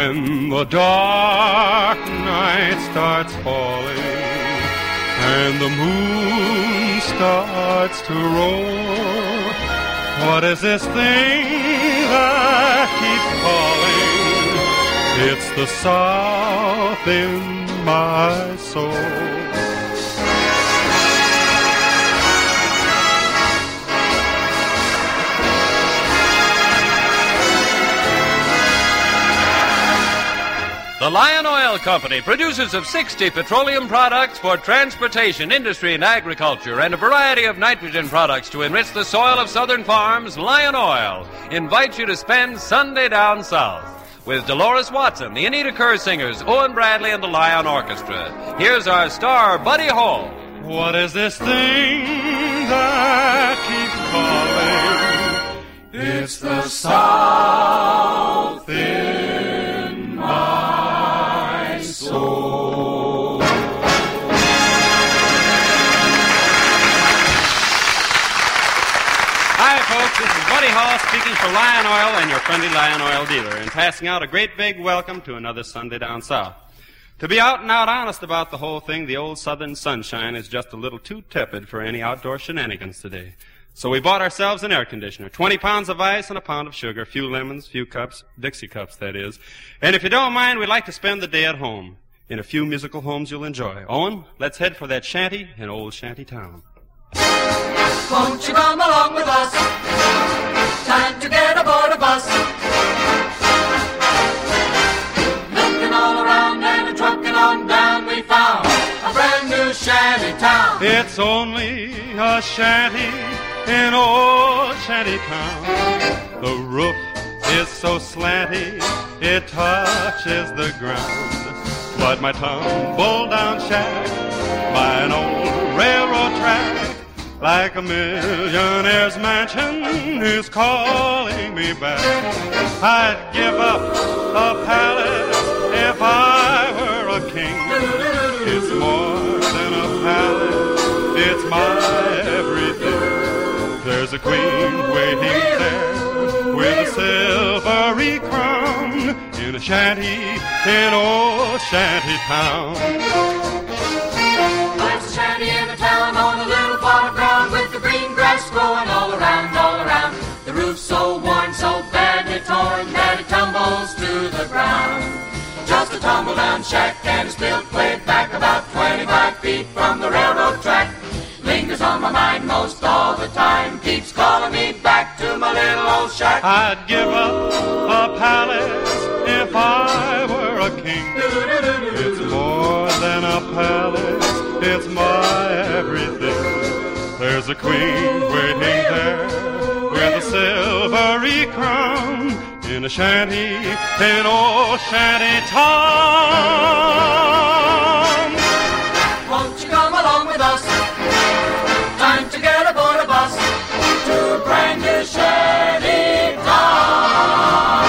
When the dark night starts falling and the moon starts to roll, what is this thing that keeps calling? It's the South in my soul. The Lion Oil Company, producers of 60 petroleum products for transportation, industry, and agriculture, and a variety of nitrogen products to enrich the soil of southern farms, Lion Oil invites you to spend Sunday down south with Dolores Watson, the Anita Kerr Singers, Owen Bradley, and the Lion Orchestra. Here's our star, Buddy Hall. What is this thing that keeps calling? It's the South in my soul. Hi, folks. This is Buddy Hall speaking for Lion Oil and your friendly Lion Oil dealer, and passing out a great big welcome to another Sunday down south. To be out and out honest about the whole thing, the old southern sunshine is just a little too tepid for any outdoor shenanigans today. So we bought ourselves an air conditioner, 20 pounds of ice and a pound of sugar, a few lemons, a few cups, Dixie cups, that is. And if you don't mind, we'd like to spend the day at home in a few musical homes you'll enjoy. Owen, let's head for that shanty in old shanty town. Won't you come along with us? Time to get aboard a bus. Looking all around and a trucking on down, we found a brand new shanty town. It's only a shanty in old shanty town. The roof is so slanty, it touches the ground. But my tumble-down shack by an old railroad track, like a millionaire's mansion, is calling me back. I'd give up a palace if I were a king. It's more than a palace, it's my everything. There's a queen waiting there with a silvery crown in a shanty in old shanty town. There's a shanty in a town on a little plot of ground with the green grass growing all around, all around. The roof's so worn, so badly torn that it tumbles to the ground. Just a tumble-down shack and it's built way back about 25 feet from the railroad track. Lingers on my mind most all the time, keeps calling me back to my little old shack. I'd give up a palace if I were a king. It's more than a palace, it's my everything. There's a queen waiting there with a silvery crown in a shanty in old shanty town. Won't you come along with us? Time to get aboard a bus to a brand new shanty town.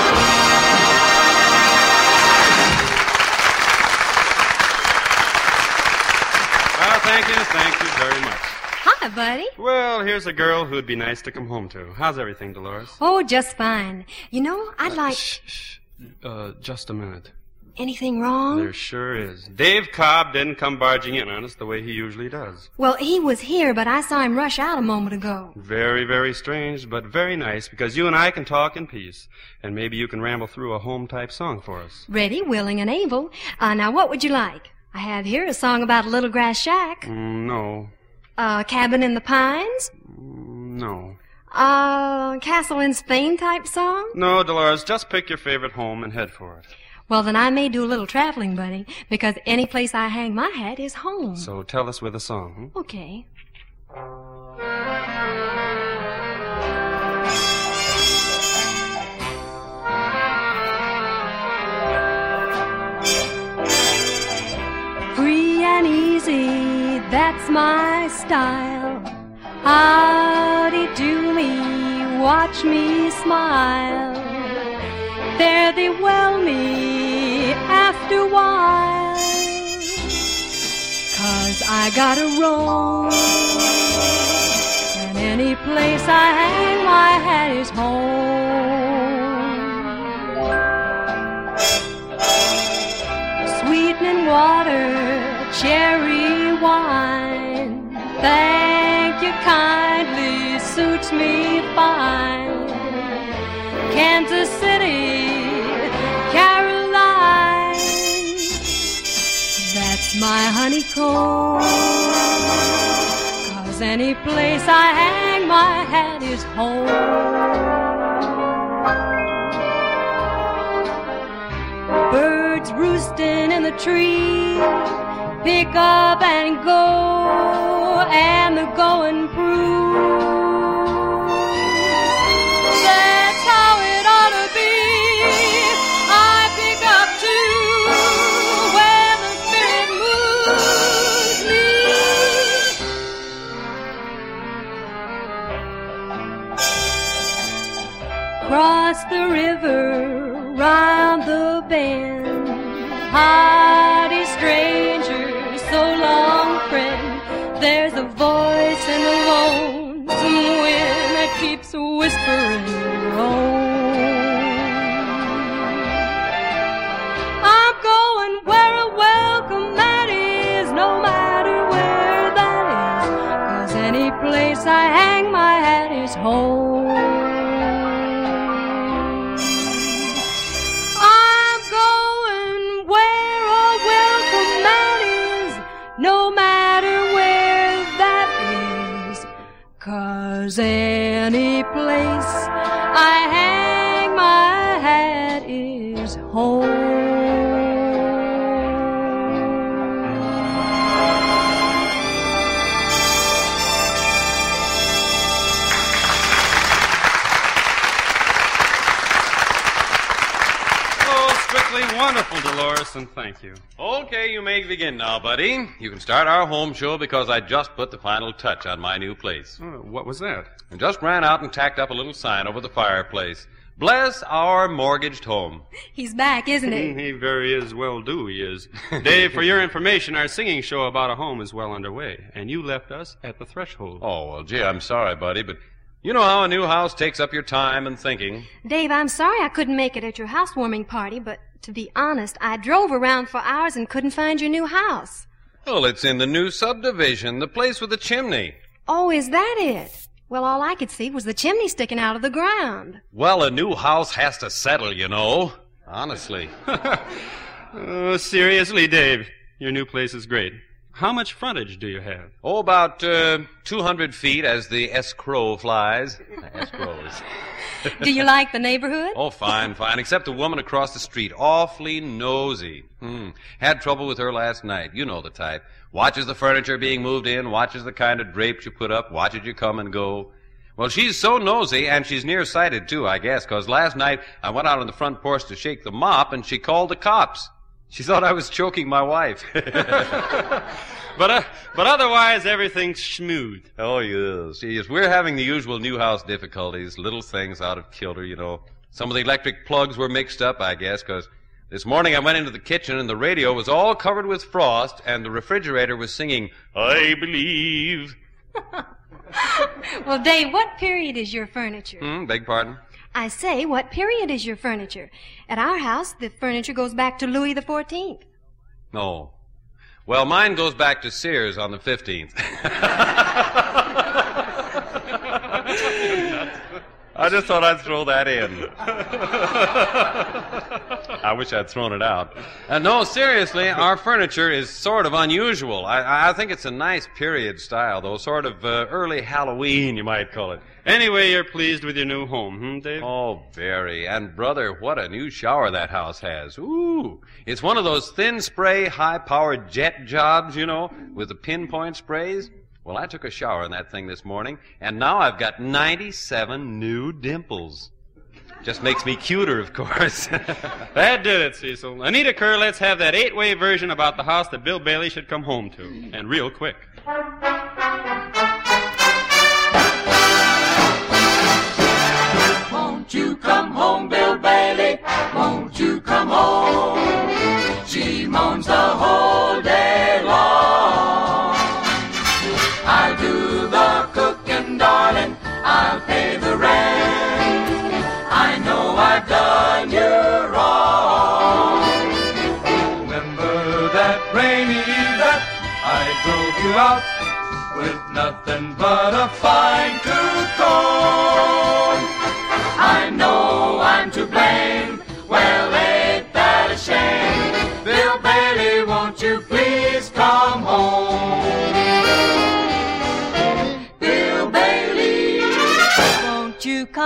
Well, thank you very much. Hi, buddy. Well, here's a girl who'd be nice to come home to. How's everything, Dolores? Oh, just fine. You know, I'd like... Shh. Just a minute. Anything wrong? There sure is. Dave Cobb didn't come barging in on us the way he usually does. Well, he was here, but I saw him rush out a moment ago. Very, very strange, but very nice, because you and I can talk in peace. And maybe you can ramble through a home-type song for us. Ready, willing, and able. Now, what would you like? I have here a song about a little grass shack. No. A cabin in the pines. No. Castle in Spain type song? No, Dolores, just pick your favorite home and head for it. Well, then I may do a little traveling, buddy, because any place I hang my hat is home. So tell us with a song. Okay. Free and easy, that's my style. Howdy do me, watch me smile. There they well me after a while, 'cause I gotta roam, and any place I hang my hat is home. spring water, cherry wine. Thank you kindly, suits me fine. Kansas City, Caroline, that's my honeycomb. 'Cause any place I hang my hat is home. Birds roosting in the tree, pick up and go, and the going proves that's how it ought to be. I pick up too, where the spirit moves me. Cross the river, round the bend, hardy stranger, so long friend. There's a voice in the lonesome wind that keeps whispering wrong. I'm going where a welcome that is, no matter where that is, 'cause any place I hang my hat is home. No matter where that is, 'cause any place I hang my hat is home. Wonderful, Dolores, and thank you. Okay, you may begin now, buddy. You can start our home show because I just put the final touch on my new place. What was that? I just ran out and tacked up a little sign over the fireplace. Bless our mortgaged home. He's back, isn't he? He very is well due, he is. Dave, for your information, our singing show about a home is well underway, and you left us at the threshold. Oh, well, gee, I'm sorry, buddy, but you know how a new house takes up your time and thinking. Dave, I'm sorry I couldn't make it at your housewarming party, but to be honest, I drove around for hours and couldn't find your new house. Well, it's in the new subdivision, the place with the chimney. Oh, is that it? Well, all I could see was the chimney sticking out of the ground. Well, a new house has to settle, you know. Honestly. Seriously, Dave, your new place is great. How much frontage do you have? Oh, about 200 feet as the S-crow flies. S-crows. Do you like the neighborhood? Oh, fine, fine. Except the woman across the street. Awfully nosy. Had trouble with her last night. You know the type. Watches the furniture being moved in, watches the kind of drapes you put up, watches you come and go. Well, she's so nosy, and she's nearsighted, too, I guess, because last night I went out on the front porch to shake the mop, and she called the cops. She thought I was choking my wife. But otherwise, everything's smooth. Oh, yes. Yes, we're having the usual new house difficulties, little things out of kilter, you know. Some of the electric plugs were mixed up, I guess, because this morning I went into the kitchen and the radio was all covered with frost, and the refrigerator was singing, I Believe. Well, Dave, what period is your furniture? Beg pardon? I say, what period is your furniture? At our house, the furniture goes back to Louis XIV. No. Well, mine goes back to Sears on the 15th. I just thought I'd throw that in. I wish I'd thrown it out. No, seriously, our furniture is sort of unusual. I think it's a nice period style, though, sort of early Halloween, you might call it. Anyway, you're pleased with your new home, Dave? Oh, very. And, brother, what a new shower that house has. Ooh. It's one of those thin spray, high-powered jet jobs, you know, with the pinpoint sprays. Well, I took a shower in that thing this morning, and now I've got 97 new dimples. Just makes me cuter, of course. That did it, Cecil. Anita Kerr, let's have that 8-way version about the house that Bill Bailey should come home to. And real quick. Won't you come home, Bill Bailey? Won't you come home? She moans the whole day long. I'll do the cooking, darling. I'll pay the rent. I know I've done you wrong. Remember that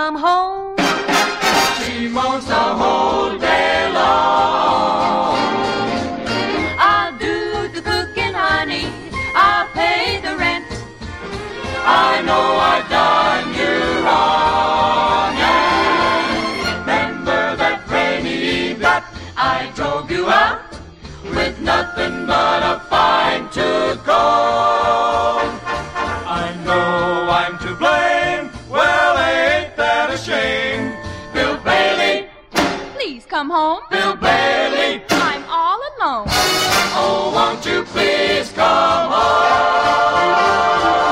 come home. She moans the whole day long. I'll do the cooking, honey. I'll pay the rent. I know I've done you wrong. And remember that rainy eve that I drove you out with nothing but a fine-tooth comb. I know I'm to blame. Well, ain't that a shame? Bill Bailey, Please come home. Bill Bailey, I'm all alone. oh, won't you please come home?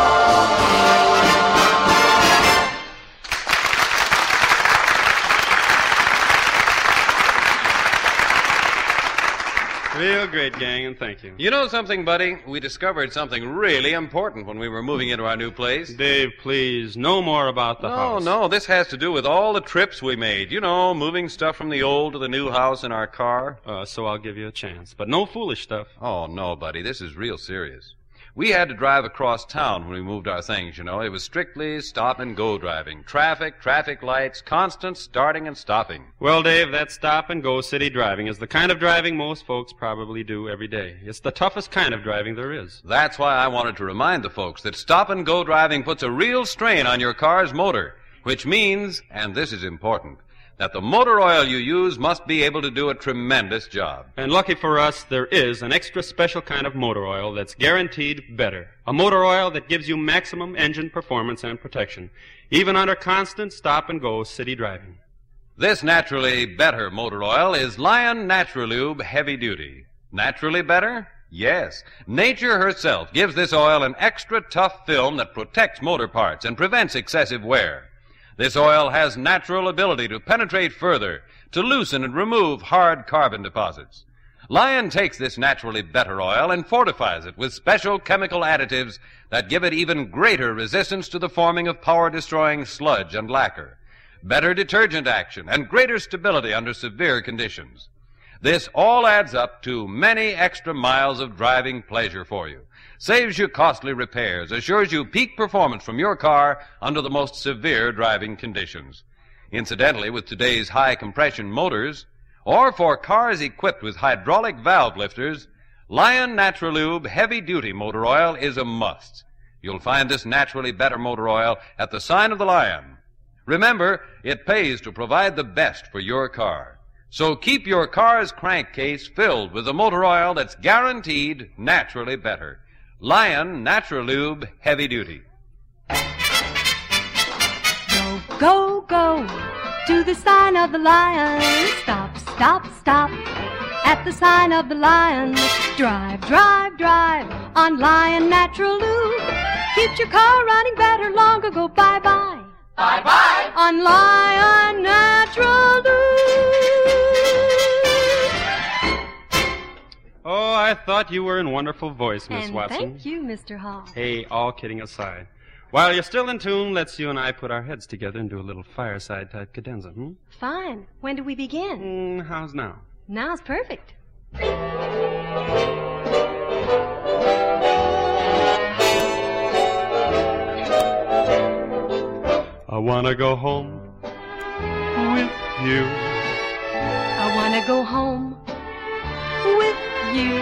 Real great, gang, and thank you. You know something, buddy? We discovered something really important when we were moving into our new place. Dave, please, no more about the house. No, this has to do with all the trips we made. You know, moving stuff from the old to the new house in our car. So I'll give you a chance. But no foolish stuff. Oh, no, buddy, this is real serious. We had to drive across town when we moved our things, you know. It was strictly stop-and-go driving. Traffic lights, constant starting and stopping. Well, Dave, that stop-and-go city driving is the kind of driving most folks probably do every day. It's the toughest kind of driving there is. That's why I wanted to remind the folks that stop-and-go driving puts a real strain on your car's motor, which means, and this is important, that the motor oil you use must be able to do a tremendous job. And lucky for us, there is an extra special kind of motor oil that's guaranteed better. A motor oil that gives you maximum engine performance and protection, even under constant stop-and-go city driving. This naturally better motor oil is Lion Naturalube Heavy Duty. Naturally better? Yes. Nature herself gives this oil an extra tough film that protects motor parts and prevents excessive wear. This oil has natural ability to penetrate further, to loosen and remove hard carbon deposits. Lion takes this naturally better oil and fortifies it with special chemical additives that give it even greater resistance to the forming of power-destroying sludge and lacquer, better detergent action, and greater stability under severe conditions. This all adds up to many extra miles of driving pleasure for you, saves you costly repairs, assures you peak performance from your car under the most severe driving conditions. Incidentally, with today's high-compression motors, or for cars equipped with hydraulic valve lifters, Lion Naturalube heavy-duty motor oil is a must. You'll find this naturally better motor oil at the sign of the Lion. Remember, it pays to provide the best for your car. So keep your car's crankcase filled with the motor oil that's guaranteed naturally better. Lion Naturalube Heavy Duty. Go, go, to the sign of the Lion. Stop, stop, stop, at the sign of the Lion. Drive, drive, drive, on Lion Naturalube. Keeps your car running better, longer go bye-bye. Bye-bye. On Lion Naturalube. Oh, I thought you were in wonderful voice, Miss And Watson. thank you, Mr. Hall. Hey, all kidding aside. While you're still in tune, let's you and I put our heads together and do a little fireside-type cadenza, Fine. When do we begin? How's now? Now's perfect. I wanna go home with you. I want to go home with you.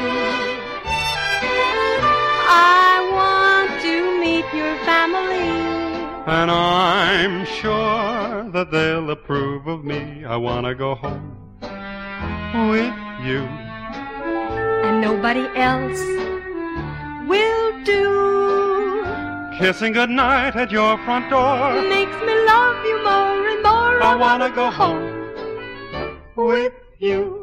I want to meet your family. And I'm sure that they'll approve of me. I wanna go home with you. And nobody else will do. Kissing goodnight at your front door. Makes me love you more and more. I wanna go home with you.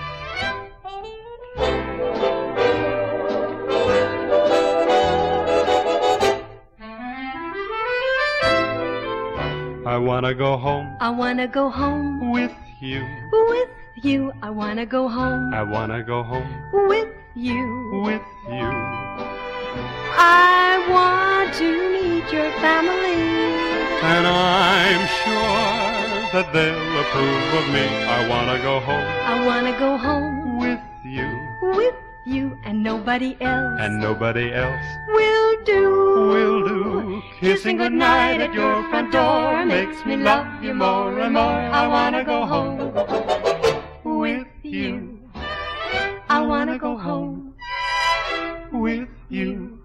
I wanna go home I want to go home with you. with you. I want to go home I wanna go home with you. with you. I want to meet your family. And I'm sure that they'll approve of me. I wanna go home I want to go home with you. with you and nobody else. And nobody else Will do. will do. Kissing goodnight at your front door makes me love you more and more. I wanna go home With you. I wanna go home with you.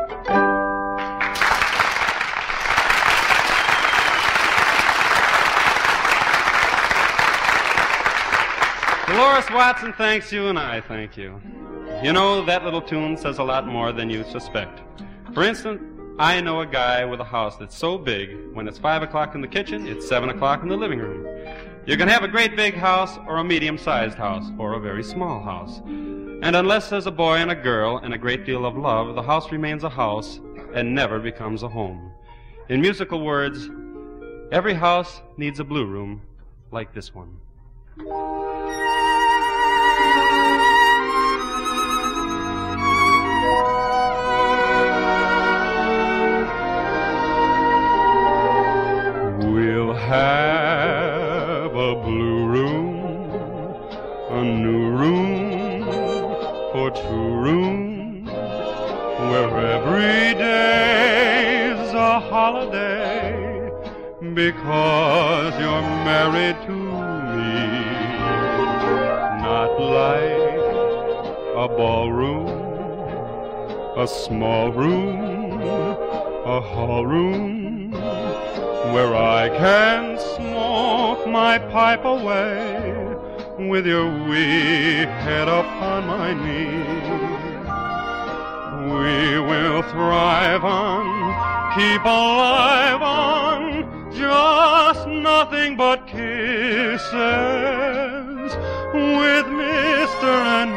Dolores Watson thanks you, and I thank you. You know, that little tune says a lot more than you suspect. For instance, I know a guy with a house that's so big, when it's 5 o'clock in the kitchen, it's 7 o'clock in the living room. You can have a great big house, or a medium-sized house, or a very small house. And unless there's a boy and a girl and a great deal of love, the house remains a house and never becomes a home. In musical words, every house needs a blue room like this one. We'll have a blue room, a new room for 2 rooms, where every day's a holiday, because you're married to me. Not like a ballroom, a small room, a hall room, where I can smoke my pipe away with your wee head upon my knee. We will thrive on, keep alive on, just nothing but kisses with Mr. and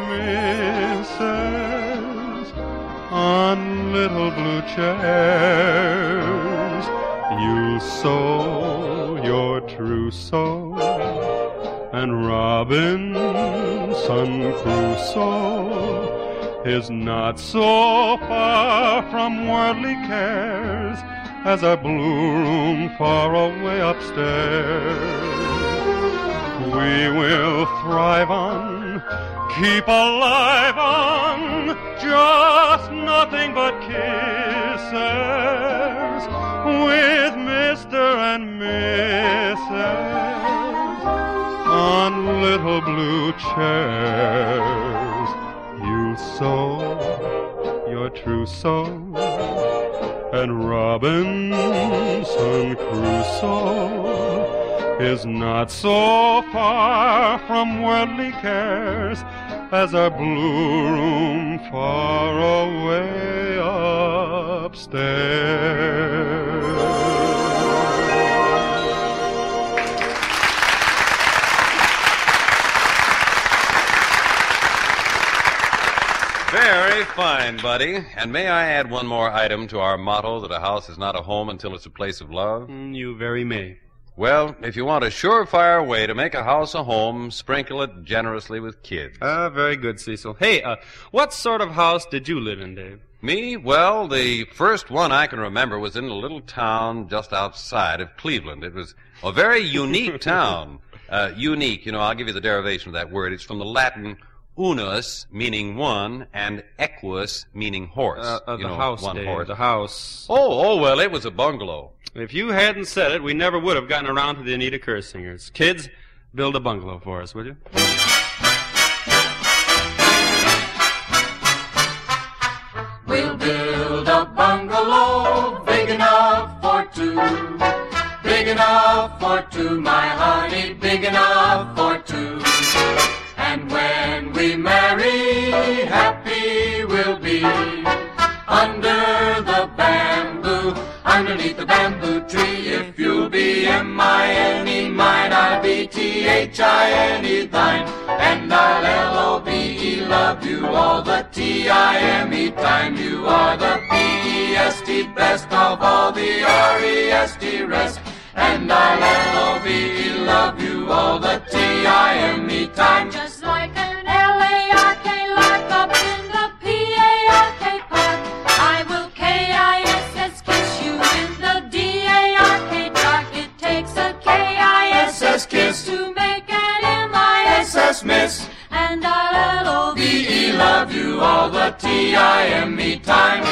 Mrs. on little blue chairs. You sow your trousseau, and Robinson Crusoe is not so far from worldly cares as a blue room far away upstairs. We will thrive on, keep alive on, just nothing but kisses with Mr. and Mrs. on little blue chairs. You sow your trousseau, and Robinson Crusoe is not so far from worldly cares as a blue room far away upstairs. Very fine, buddy. And may I add one more item to our motto that a house is not a home until it's a place of love? You very may. Well, if you want a surefire way to make a house a home, sprinkle it generously with kids. Very good, Cecil. Hey, what sort of house did you live in, Dave? Me? Well, the first one I can remember was in a little town just outside of Cleveland. It was a very unique town. Unique, I'll give you the derivation of that word. It's from the Latin unus, meaning one, and equus, meaning horse. The house, one Dave, horse. the house. Oh, well, it was a bungalow. If you hadn't said it, we never would have gotten around to the Anita Kerr singers. Kids, build a bungalow for us, will you? We'll build a bungalow big enough for 2. Big enough for 2, my honey, big enough for 2. And when we marry, happy we'll be under the bamboo, underneath the bamboo tree. If you'll be M-I-N-E, mine, I'll be T-H-I-N-E, thine. And I'll L-O-V-E, love you all the T-I-M-E time. You are the P-E-S-T, best of all the R-E-S-T rest. And I'll L-O-V-E, love you all the T-I-M-E time. Just like an L-A-R-K lark up in the P-A-R-K park, I will K-I-S-S kiss you in the D-A-R-K dark. It takes a K-I-S-S kiss to make an M-I-S-S miss. And I'll L-O-V-E, love you all the time. time.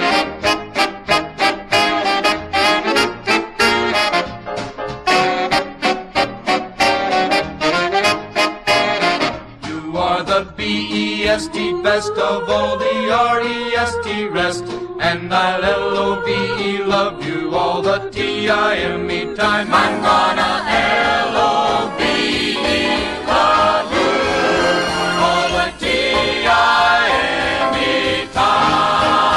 You are the B-E-S-T, best of all the R-E-S-T rest. And I'll L-O-V-E, love you all the time. I'm gonna L-O-V-E, love you all the time.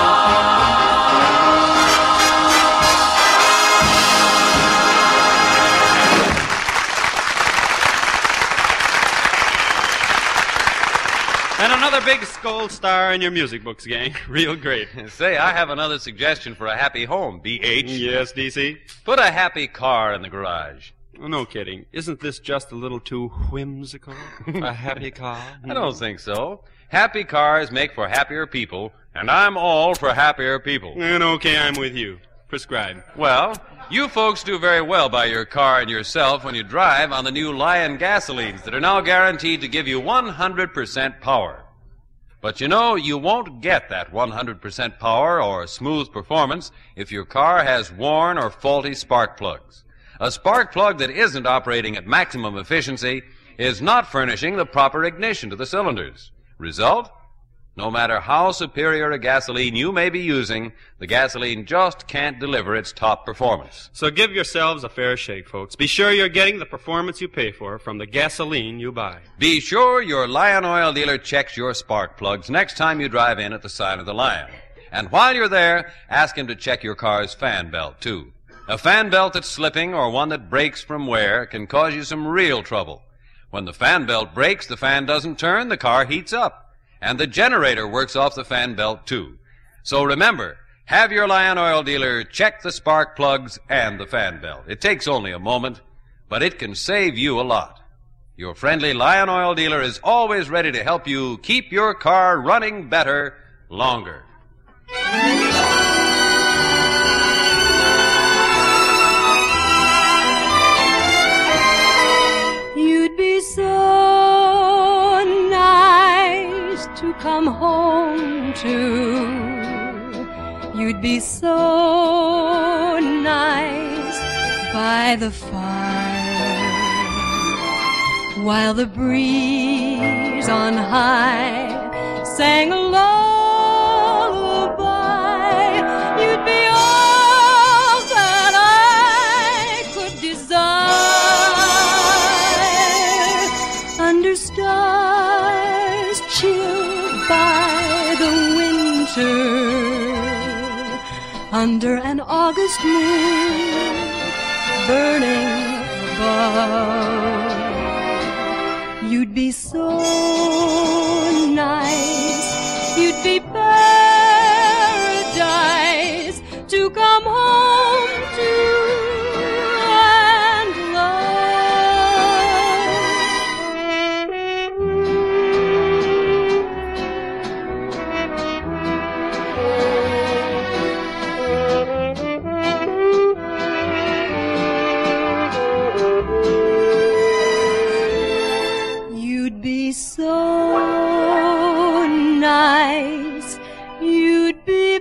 And another big gold star in your music books, gang. Real great. Say, I have another suggestion for a happy home, B.H. Yes, D.C.? Put a happy car in the garage. Oh, no kidding. Isn't this just a little too whimsical? A happy car? I don't think so. Happy cars make for happier people, and I'm all for happier people. And okay, I'm with you. Prescribe. Well, you folks do very well by your car and yourself when you drive on the new Lion gasolines that are now guaranteed to give you 100% power. But you know, you won't get that 100% power or smooth performance if your car has worn or faulty spark plugs. A spark plug that isn't operating at maximum efficiency is not furnishing the proper ignition to the cylinders. Result? No matter how superior a gasoline you may be using, the gasoline just can't deliver its top performance. So give yourselves a fair shake, folks. Be sure you're getting the performance you pay for from the gasoline you buy. Be sure your Lion Oil dealer checks your spark plugs next time you drive in at the sign of the Lion. And while you're there, ask him to check your car's fan belt, too. A fan belt that's slipping or one that breaks from wear can cause you some real trouble. When the fan belt breaks, the fan doesn't turn, the car heats up. And the generator works off the fan belt, too. So remember, have your Lion Oil dealer check the spark plugs and the fan belt. It takes only a moment, but it can save you a lot. Your friendly Lion Oil dealer is always ready to help you keep your car running better longer. You'd be so nice to come home to. You'd be so nice by the fire, while the breeze on high sang a lullaby. You'd be all that I could desire, under stars chilled by the winter, under an August moon burning above. You'd be so nice, you'd be paradise to come home to and so nice, you'd be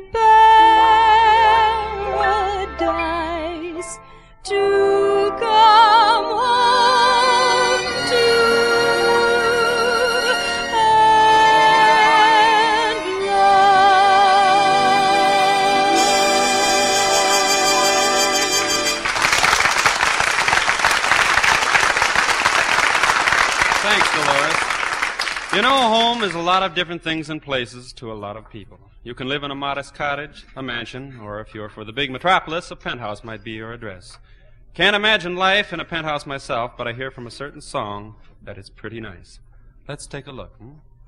paradise to come home to and Thanks, Dolores. You know, home is a lot of different things and places to a lot of people. You can live in a modest cottage, a mansion, or if you're for the big metropolis, a penthouse might be your address. Can't imagine life in a penthouse myself, but I hear from a certain song that it's pretty nice. Let's take a look.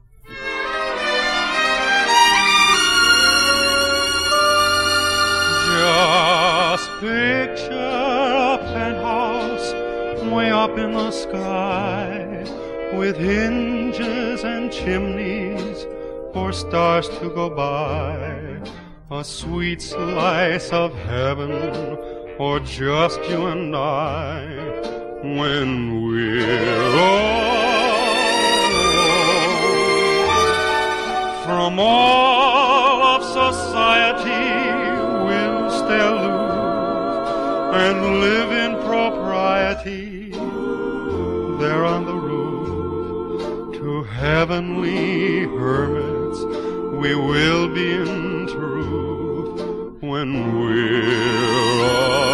Just picture a penthouse way up in the sky, with hinges and chimneys for stars to go by. A sweet slice of heaven for just you and I, when we're old. from all of society will stay aloof and live in propriety there on the roof. To heavenly hermits we will be in truth when we're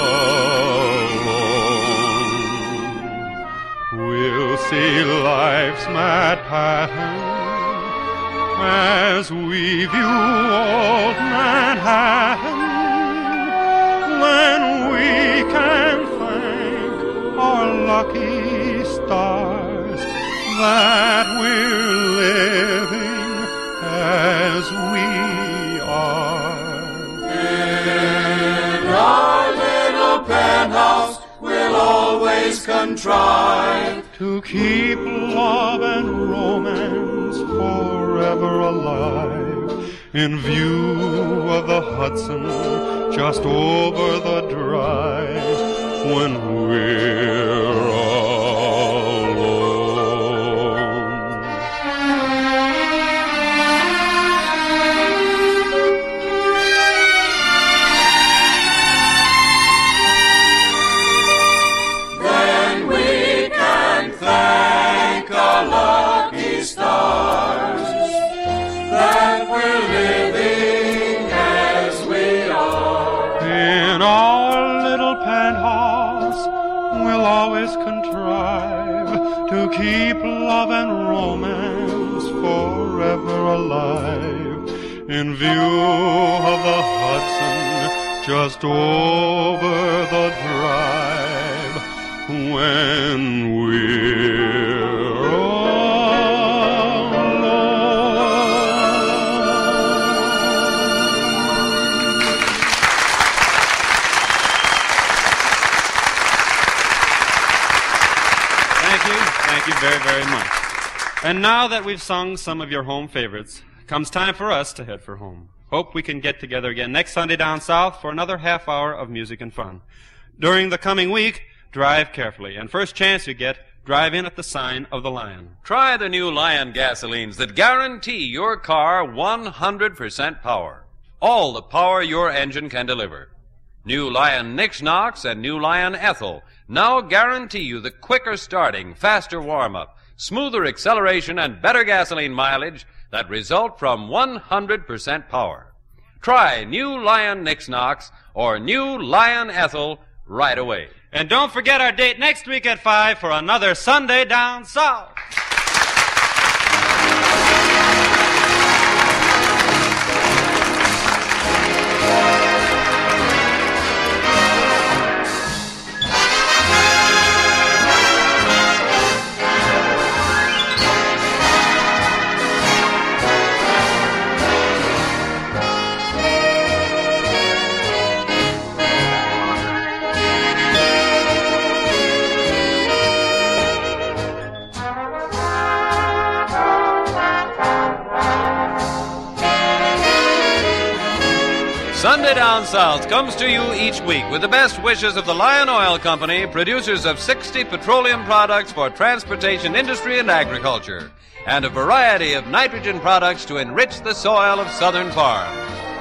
alone. We'll see life's mad pattern as we view old Manhattan. Then we can thank our lucky stars that we're living as we are. In our little penthouse, we'll always contrive to keep love and romance forever alive, in view of the Hudson just over the drive, when we're alone. Then we can thank our lucky stars that we're living as we are. In our little penthouse, we'll always contrive to keep love and romance forever alive, in view of the Hudson just over the drive, when we're alone. Thank you very, very much. And now that we've sung some of your home favorites, comes time for us to head for home. Hope we can get together again next Sunday down south for another half hour of music and fun. During the coming week, drive carefully, and first chance you get, drive in at the sign of the Lion. Try the new Lion gasolines that guarantee your car 100% power. All the power your engine can deliver. New Lion Nix Knox and New Lion Ethel now guarantee you the quicker starting, faster warm-up, smoother acceleration, and better gasoline mileage that result from 100% power. Try New Lion Nix Knox or New Lion Ethel right away. And don't forget our date next week at 5 for another Sunday Down South. Sunday Down South comes to you each week with the best wishes of the Lion Oil Company, producers of 60 petroleum products for transportation, industry, and agriculture, and a variety of nitrogen products to enrich the soil of southern farms.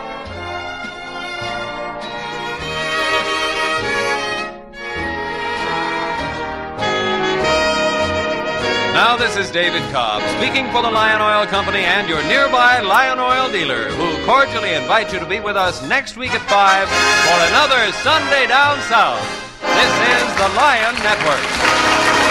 Now this is David Cobb speaking for the Lion Oil Company and your nearby Lion Oil dealer, who cordially invite you to be with us next week at 5 for another Sunday Down South. This is the Lion Network.